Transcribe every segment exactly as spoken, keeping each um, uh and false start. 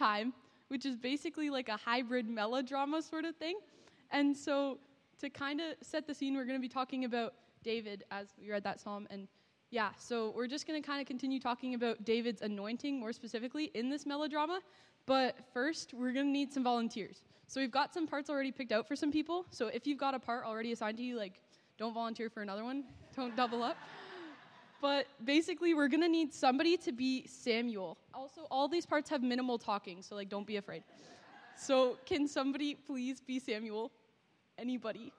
time, which is basically like a hybrid melodrama sort of thing. And so to kind of set the scene, we're going to be talking about David as we read that psalm. And yeah, so we're just going to kind of continue talking about David's anointing more specifically in this melodrama. But first, we're going to need some volunteers. So we've got some parts already picked out for some people. So if you've got a part already assigned to you, like, don't volunteer for another one. Don't double up. But basically, we're going to need somebody to be Samuel. Also, all these parts have minimal talking, so, like, don't be afraid. So can somebody please be Samuel? Anybody?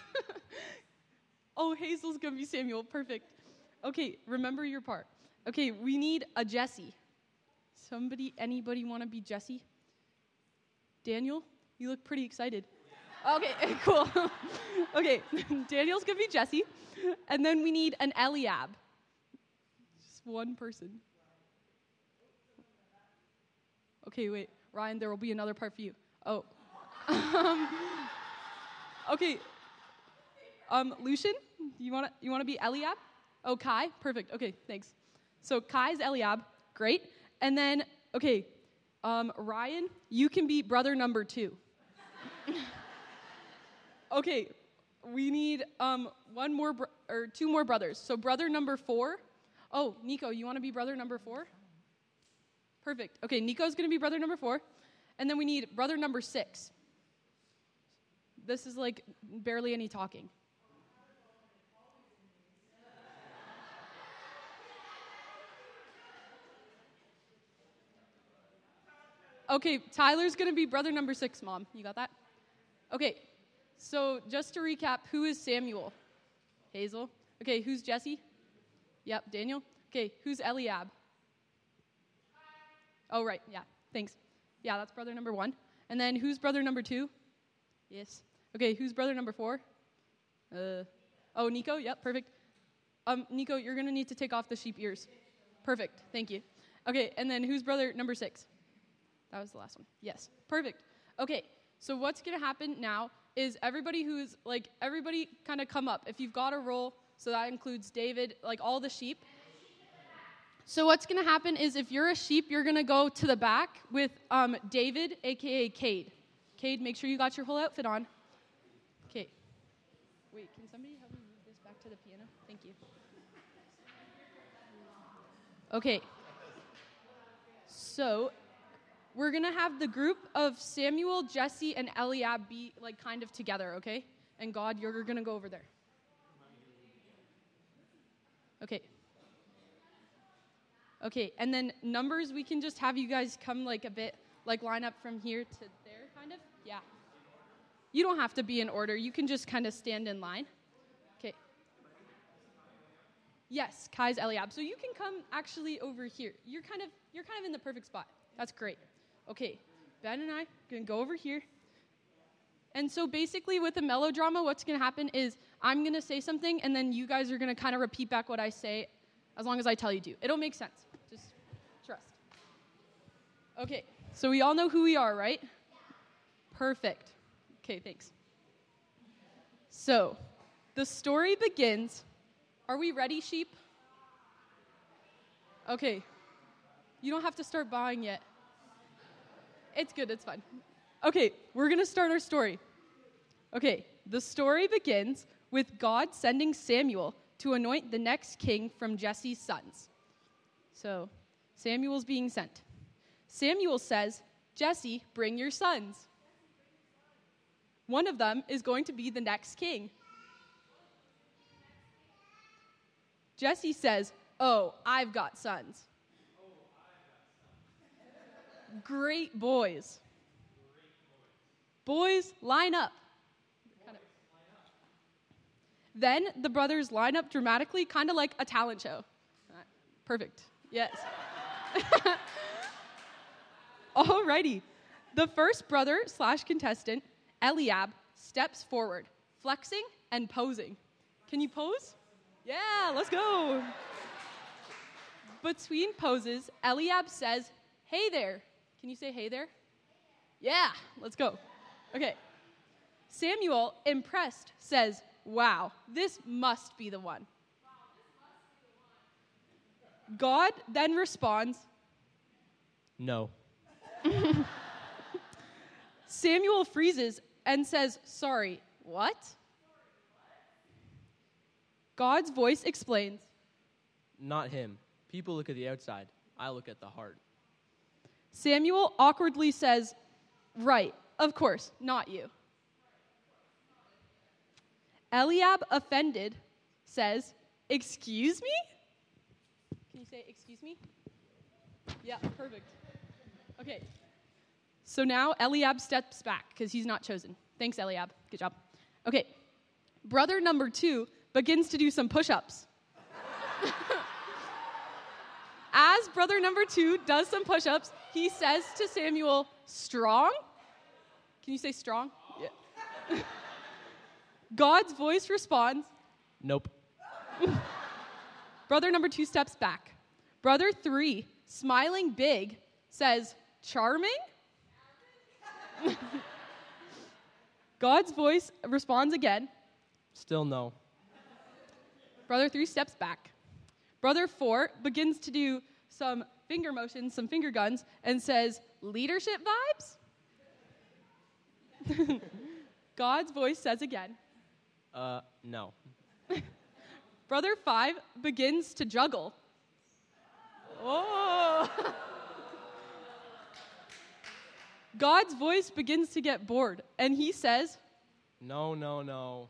Oh, Hazel's going to be Samuel. Perfect. Okay, remember your part. Okay, we need a Jesse. Somebody, anybody want to be Jesse? Daniel, you look pretty excited. Okay, cool. Okay, Daniel's going to be Jesse. And then we need an Eliab. Just one person. Okay, wait. Ryan, there will be another part for you. Oh. um, okay. Um, Lucian, you want to you want to be Eliab? Oh, Kai? Perfect. Okay, thanks. So Kai's Eliab. Great. And then, okay, um, Ryan, you can be brother number two. Okay, we need um, one more, bro- or two more brothers. So brother number four. Oh, Nico, you want to be brother number four? Perfect. Okay, Nico's going to be brother number four. And then we need brother number six. This is like barely any talking. Okay, Tyler's going to be brother number six, Mom. You got that? Okay, so just to recap, who is Samuel? Hazel. Okay, who's Jesse? Yep, Daniel. Okay, who's Eliab? Oh, right, yeah, thanks. Yeah, that's brother number one. And then who's brother number two? Yes. Okay, who's brother number four? Uh, oh, Nico, yep, perfect. Um, Nico, you're going to need to take off the sheep ears. Perfect, thank you. Okay, and then who's brother number six? That was the last one. Yes, perfect. Okay, so what's going to happen now is everybody who's, like, everybody kind of come up. If you've got a role, so that includes David, like all the sheep. So what's going to happen is if you're a sheep, you're going to go to the back with um, David, a k a. Cade. Cade, make sure you got your whole outfit on. Okay. Wait, can somebody help me move this back to the piano? Thank you. Okay. So we're going to have the group of Samuel, Jesse, and Eliab be, like, kind of together, okay? And God, you're going to go over there. Okay. Okay, and then numbers, we can just have you guys come, like, a bit, like, line up from here to there, kind of? Yeah. You don't have to be in order. You can just kind of stand in line. Okay. Yes, Kai's Eliab. So you can come actually over here. You're kind of, you're kind of in the perfect spot. That's great. Okay, Ben and I are going to go over here. And so basically with a melodrama, what's going to happen is I'm going to say something, and then you guys are going to kind of repeat back what I say as long as I tell you to. It'll make sense. Just trust. Okay, so we all know who we are, right? Perfect. Okay, thanks. So the story begins. Are we ready, sheep? Okay. You don't have to start buying yet. It's good, it's fine. Okay, we're going to start our story. Okay, the story begins with God sending Samuel to anoint the next king from Jesse's sons. So, Samuel's being sent. Samuel says, Jesse, bring your sons. One of them is going to be the next king. Jesse says, oh, I've got sons. Great boys. Boys, line up. Kind of. Then the brothers line up dramatically, kind of like a talent show. Perfect. Yes. Alrighty. The first brother slash contestant, Eliab, steps forward, flexing and posing. Can you pose? Yeah, let's go. Between poses, Eliab says, hey there. Can you say hey there? Yeah, let's go. Okay. Samuel, impressed, says, wow, this must be the one. God then responds, no. Samuel freezes and says, sorry, what? God's voice explains, Not him. People look at the outside. I look at the heart. Samuel awkwardly says, right, of course, not you. Eliab, offended, says, excuse me? Can you say, excuse me? Yeah, perfect. Okay. So now Eliab steps back because he's not chosen. Thanks, Eliab. Good job. Okay. Brother number two begins to do some push-ups. As brother number two does some push-ups, he says to Samuel, strong? Can you say strong? Yeah. God's voice responds, Nope. brother number two steps back. Brother three, smiling big, says, charming? God's voice responds again. Still no. Brother three steps back. Brother four begins to do some finger motions, some finger guns, and says, leadership vibes? God's voice says again. Uh, no. Brother five begins to juggle. Oh! God's voice begins to get bored, and he says, No, no, no.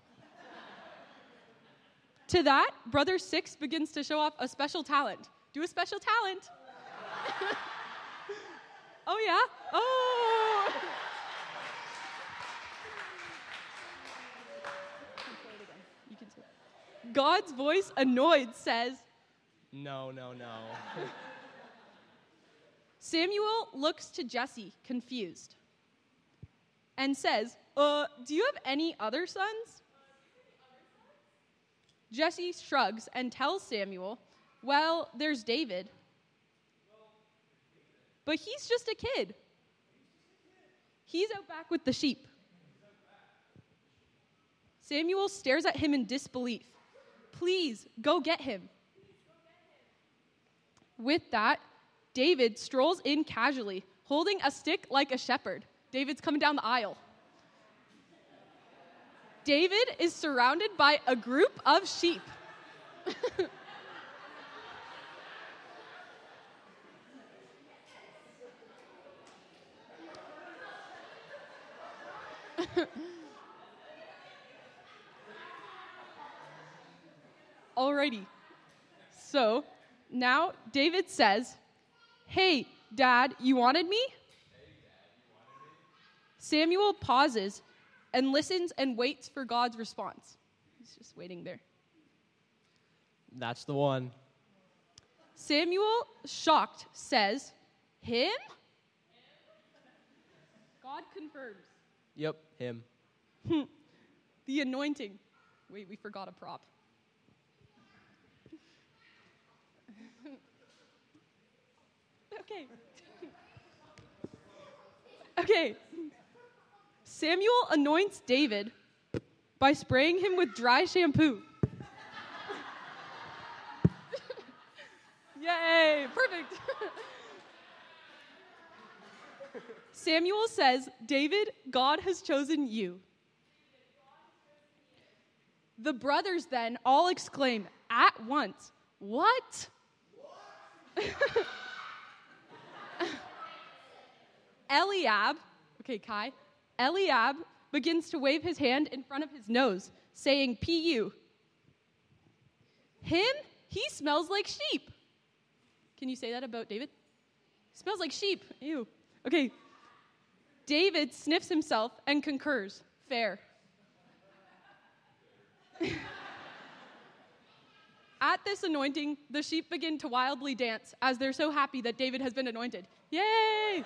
to that, brother six begins to show off a special talent. Do a special talent. Oh, yeah? Oh! You can say it. God's voice, annoyed, says, No, no, no. Samuel looks to Jesse, confused, and says, uh, do you have any other sons? Jesse shrugs and tells Samuel, well, there's David. But he's just a kid. He's out back with the sheep. Samuel stares at him in disbelief. Please, go get him. With that, David strolls in casually, holding a stick like a shepherd. David's coming down the aisle. David is surrounded by a group of sheep. Alrighty. So, now David says, hey, Dad, you wanted me? Samuel pauses and listens and waits for God's response. He's just waiting there. That's the one. Samuel, shocked, says, him? God confirms. Yep, him. The anointing. Wait, we forgot a prop. Okay. Okay. Samuel anoints David by spraying him with dry shampoo. Yay, perfect. Samuel says, David, God has chosen you. The brothers then all exclaim at once, what? What? Eliab, okay, Kai, Eliab begins to wave his hand in front of his nose, saying, P U. Him? He smells like sheep. Can you say that about David? Smells like sheep. Ew. Okay. David sniffs himself and concurs. Fair. At this anointing, the sheep begin to wildly dance as they're so happy that David has been anointed. Yay!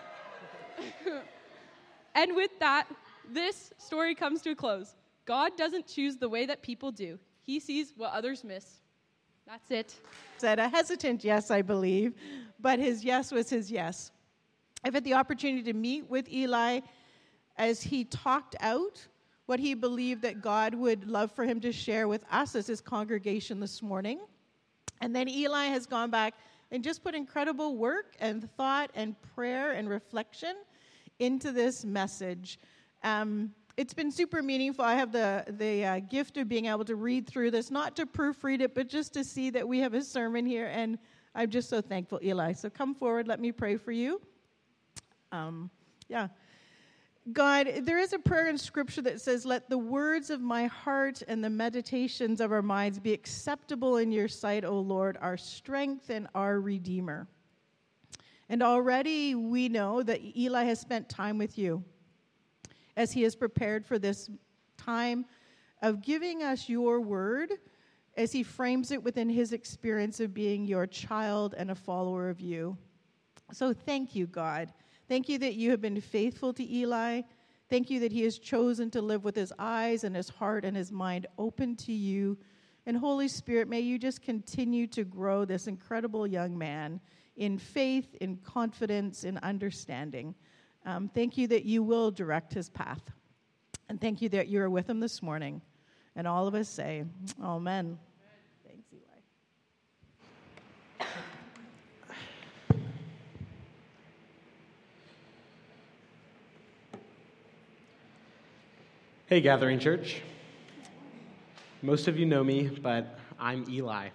And with that, this story comes to a close. God doesn't choose the way that people do. He sees what others miss. That's it. Said a hesitant yes, I believe, but his yes was his yes. I've had the opportunity to meet with Eli as he talked out what he believed that God would love for him to share with us as his congregation this morning. And then Eli has gone back and just put incredible work and thought and prayer and reflection into this message. Um, it's been super meaningful. I have the, the uh, gift of being able to read through this, not to proofread it, but just to see that we have a sermon here, and I'm just so thankful, Eli. So come forward, let me pray for you. Um, yeah. God, there is a prayer in Scripture that says, let the words of my heart and the meditations of our minds be acceptable in your sight, O Lord, our strength and our Redeemer. And already we know that Eli has spent time with you as he has prepared for this time of giving us your word as he frames it within his experience of being your child and a follower of you. So thank you, God. Thank you that you have been faithful to Eli. Thank you that he has chosen to live with his eyes and his heart and his mind open to you. And Holy Spirit, may you just continue to grow this incredible young man in faith, in confidence, in understanding. Um, thank you that you will direct his path. And thank you that you are with him this morning. And all of us say, amen. Thanks, Eli. Hey, Gathering Church. Most of you know me, but I'm Eli.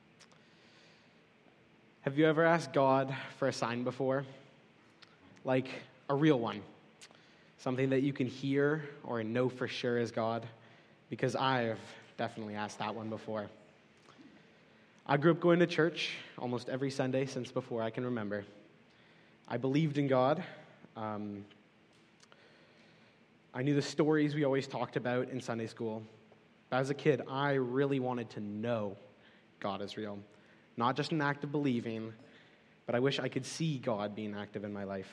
Have you ever asked God for a sign before? Like a real one. Something that you can hear or know for sure is God? Because I've definitely asked that one before. I grew up going to church almost every Sunday since before I can remember. I believed in God. Um, I knew the stories we always talked about in Sunday school. But as a kid, I really wanted to know God is real. Not just an act of believing, but I wish I could see God being active in my life.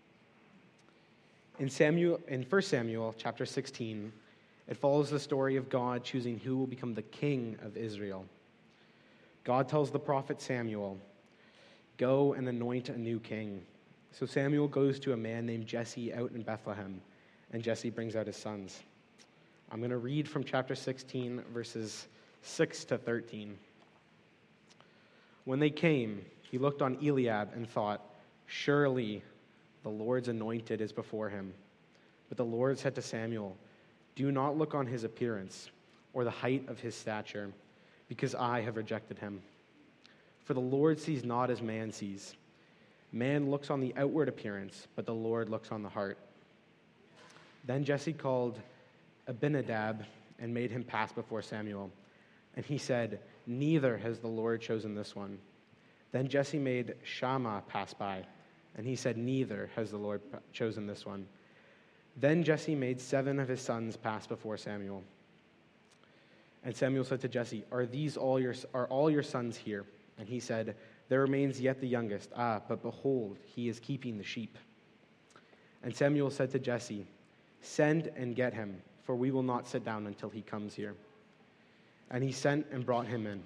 In Samuel, in First Samuel chapter sixteen, it follows the story of God choosing who will become the king of Israel. God tells the prophet Samuel, "Go and anoint a new king." So Samuel goes to a man named Jesse out in Bethlehem, and Jesse brings out his sons. I'm going to read from chapter sixteen, verses six to thirteen. When they came, he looked on Eliab and thought, "Surely the Lord's anointed is before him." But the Lord said to Samuel, "Do not look on his appearance or the height of his stature, because I have rejected him. For the Lord sees not as man sees. Man looks on the outward appearance, but the Lord looks on the heart." Then Jesse called Abinadab and made him pass before Samuel. And he said, "Neither has the Lord chosen this one." Then Jesse made Shammah pass by, and he said, "Neither has the Lord chosen this one." Then Jesse made seven of his sons pass before Samuel. And Samuel said to Jesse, "Are these all your are all your sons here?" And he said, "There remains yet the youngest. Ah, but behold, he is keeping the sheep." And Samuel said to Jesse, "Send and get him, for we will not sit down until he comes here." And he sent and brought him in.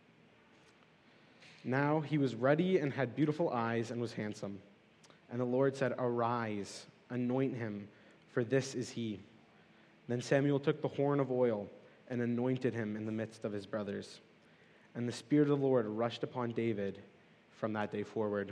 Now he was ruddy and had beautiful eyes and was handsome. And the Lord said, "Arise, anoint him, for this is he." Then Samuel took the horn of oil and anointed him in the midst of his brothers. And the Spirit of the Lord rushed upon David from that day forward.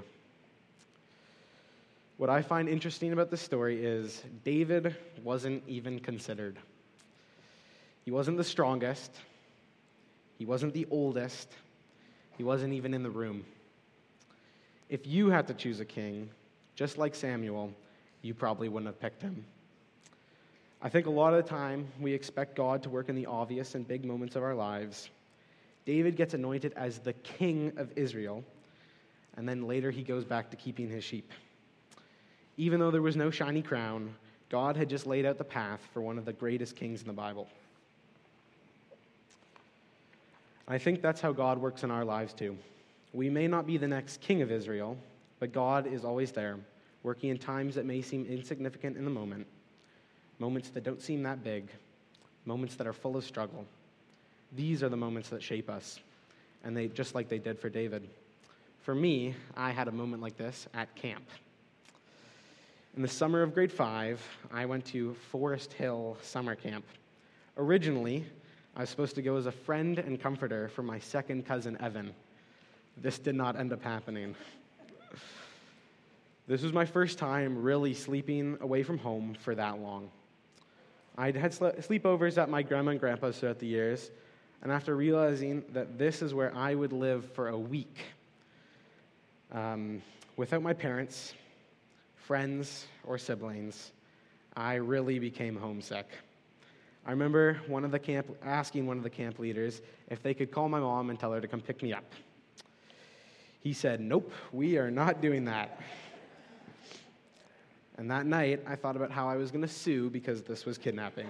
What I find interesting about this story is David wasn't even considered. He wasn't the strongest. He wasn't the oldest. He wasn't even in the room. If you had to choose a king, just like Samuel, you probably wouldn't have picked him. I think a lot of the time we expect God to work in the obvious and big moments of our lives. David gets anointed as the king of Israel, and then later he goes back to keeping his sheep. Even though there was no shiny crown, God had just laid out the path for one of the greatest kings in the Bible. I think that's how God works in our lives too. We may not be the next king of Israel, but God is always there, working in times that may seem insignificant in the moment, moments that don't seem that big, moments that are full of struggle. These are the moments that shape us, and they just like they did for David. For me, I had a moment like this at camp. In the summer of grade five, I went to Forest Hill Summer Camp. Originally, I was supposed to go as a friend and comforter for my second cousin, Evan. This did not end up happening. This was my first time really sleeping away from home for that long. I'd had sle- sleepovers at my grandma and grandpa's throughout the years, and after realizing that this is where I would live for a week, um, without my parents, friends, or siblings, I really became homesick. I remember one of the camp asking one of the camp leaders if they could call my mom and tell her to come pick me up. He said, "Nope, we are not doing that." And that night, I thought about how I was going to sue because this was kidnapping.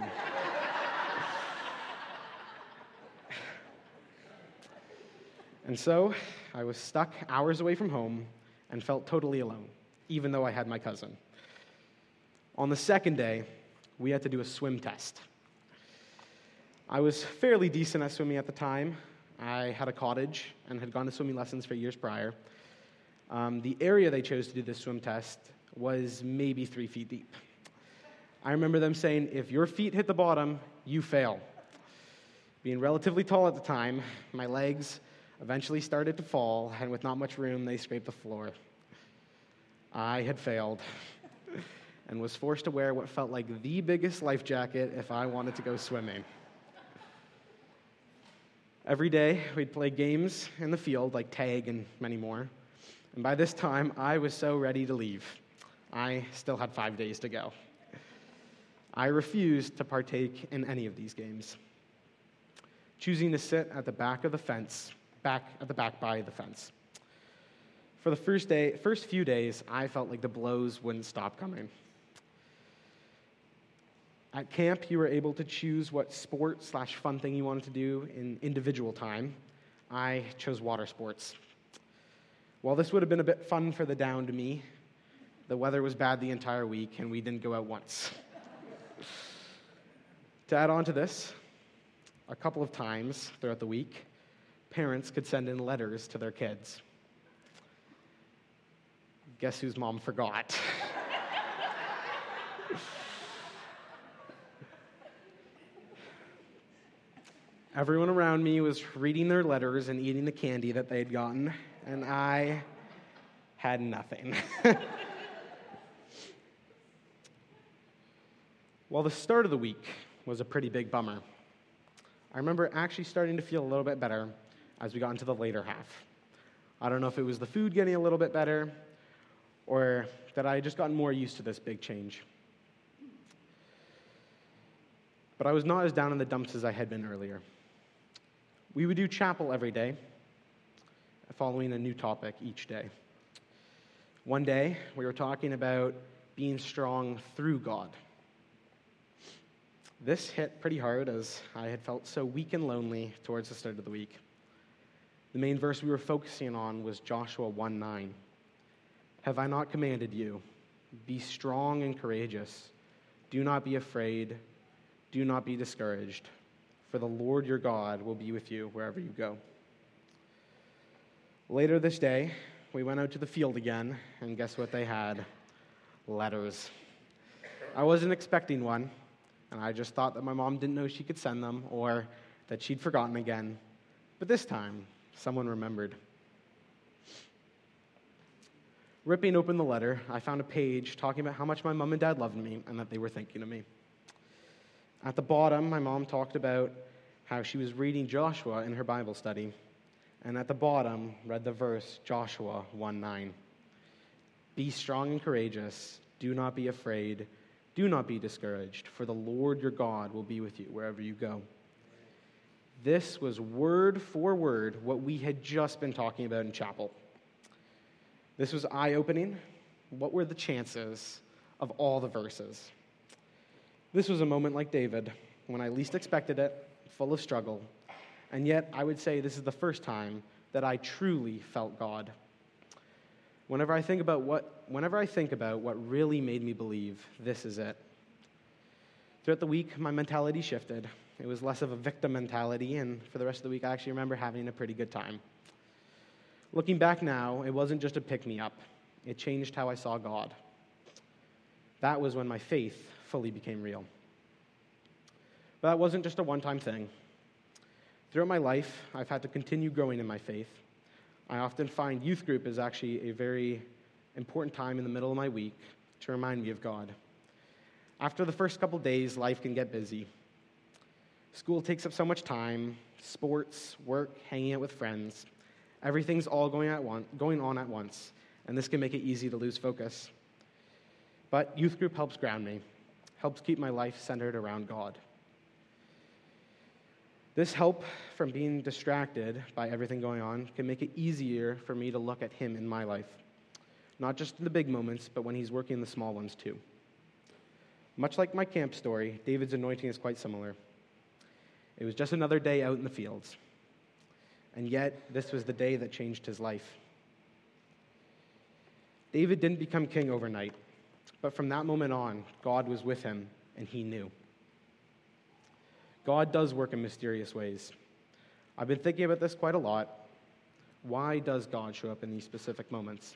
And so, I was stuck hours away from home and felt totally alone, even though I had my cousin. On the second day, we had to do a swim test. I was fairly decent at swimming at the time. I had a cottage and had gone to swimming lessons for years prior. Um, the area they chose to do this swim test was maybe three feet deep. I remember them saying, if your feet hit the bottom, you fail. Being relatively tall at the time, my legs eventually started to fall, and with not much room, they scraped the floor. I had failed and was forced to wear what felt like the biggest life jacket if I wanted to go swimming. Every day, we'd play games in the field, like tag and many more. And by this time, I was so ready to leave. I still had five days to go. I refused to partake in any of these games, choosing to sit at the back of the fence, back at the back by the fence. For the first day, first few days, I felt like the blows wouldn't stop coming. At camp, you were able to choose what sport slash fun thing you wanted to do in individual time. I chose water sports. While this would have been a bit fun for the down to me, the weather was bad the entire week, and we didn't go out once. To add on to this, a couple of times throughout the week, parents could send in letters to their kids. Guess whose mom forgot? Everyone around me was reading their letters and eating the candy that they had gotten, and I had nothing. Well, the start of the week was a pretty big bummer. I remember actually starting to feel a little bit better as we got into the later half. I don't know if it was the food getting a little bit better or that I had just gotten more used to this big change. But I was not as down in the dumps as I had been earlier. We would do chapel every day, following a new topic each day. One day, we were talking about being strong through God. This hit pretty hard as I had felt so weak and lonely towards the start of the week. The main verse we were focusing on was Joshua one nine. Have I not commanded you? Be strong and courageous. Do not be afraid. Do not be discouraged. For the Lord your God will be with you wherever you go. Later this day, we went out to the field again, and guess what they had? Letters. I wasn't expecting one, and I just thought that my mom didn't know she could send them or that she'd forgotten again. But this time, someone remembered. Ripping open the letter, I found a page talking about how much my mom and dad loved me and that they were thinking of me. At the bottom, my mom talked about how she was reading Joshua in her Bible study, and at the bottom read the verse Joshua one nine. Be strong and courageous. Do not be afraid. Do not be discouraged, for the Lord your God will be with you wherever you go. This was word for word what we had just been talking about in chapel. This was eye-opening. What were the chances of all the verses? This was a moment like David, when I least expected it, full of struggle, and yet I would say this is the first time that I truly felt God. Whenever I think about what, whenever I think about what really made me believe, this is it. Throughout the week, my mentality shifted. It was less of a victim mentality, and for the rest of the week, I actually remember having a pretty good time. Looking back now, it wasn't just a pick-me-up. It changed how I saw God. That was when my faith fully became real. But that wasn't just a one-time thing. Throughout my life, I've had to continue growing in my faith. I often find youth group is actually a very important time in the middle of my week to remind me of God. After the first couple days, life can get busy. School takes up so much time, sports, work, hanging out with friends. Everything's all going, at one, going on at once, and this can make it easy to lose focus. But youth group helps ground me, helps keep my life centered around God. This help from being distracted by everything going on can make it easier for me to look at Him in my life, not just in the big moments, but when He's working in the small ones too. Much like my camp story, David's anointing is quite similar. It was just another day out in the fields, and yet this was the day that changed his life. David didn't become king overnight, but from that moment on, God was with him, and he knew. God does work in mysterious ways. I've been thinking about this quite a lot. Why does God show up in these specific moments?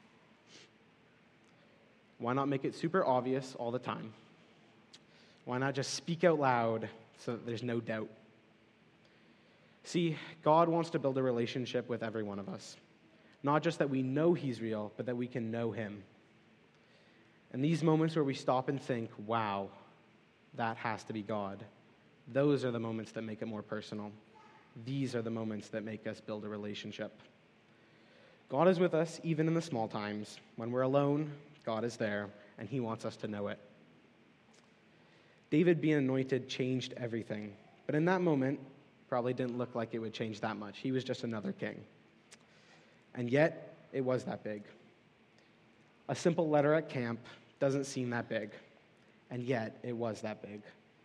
Why not make it super obvious all the time? Why not just speak out loud so that there's no doubt? See, God wants to build a relationship with every one of us. Not just that we know He's real, but that we can know Him. And these moments where we stop and think, wow, that has to be God, those are the moments that make it more personal. These are the moments that make us build a relationship. God is with us even in the small times. When we're alone, God is there, and He wants us to know it. David being anointed changed everything. But in that moment, probably didn't look like it would change that much. He was just another king. And yet, it was that big. A simple letter at camp doesn't seem that big. And yet, it was that big.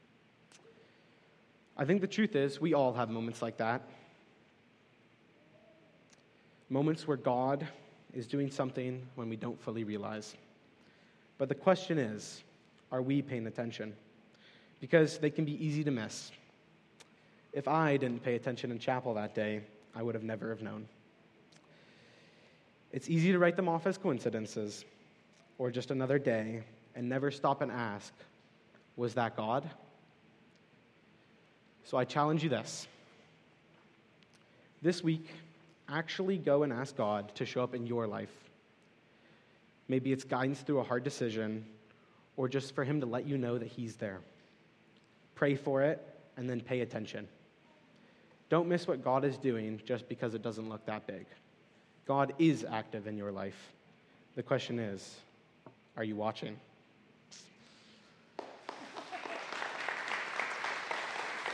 I think the truth is, we all have moments like that. Moments where God is doing something when we don't fully realize. But the question is, are we paying attention? Because they can be easy to miss. If I didn't pay attention in chapel that day, I would have never have known. It's easy to write them off as coincidences or just another day and never stop and ask, was that God? So I challenge you this. This week, actually go and ask God to show up in your life. Maybe it's guidance through a hard decision or just for Him to let you know that He's there. Pray for it, and then pay attention. Don't miss what God is doing just because it doesn't look that big. God is active in your life. The question is, are you watching?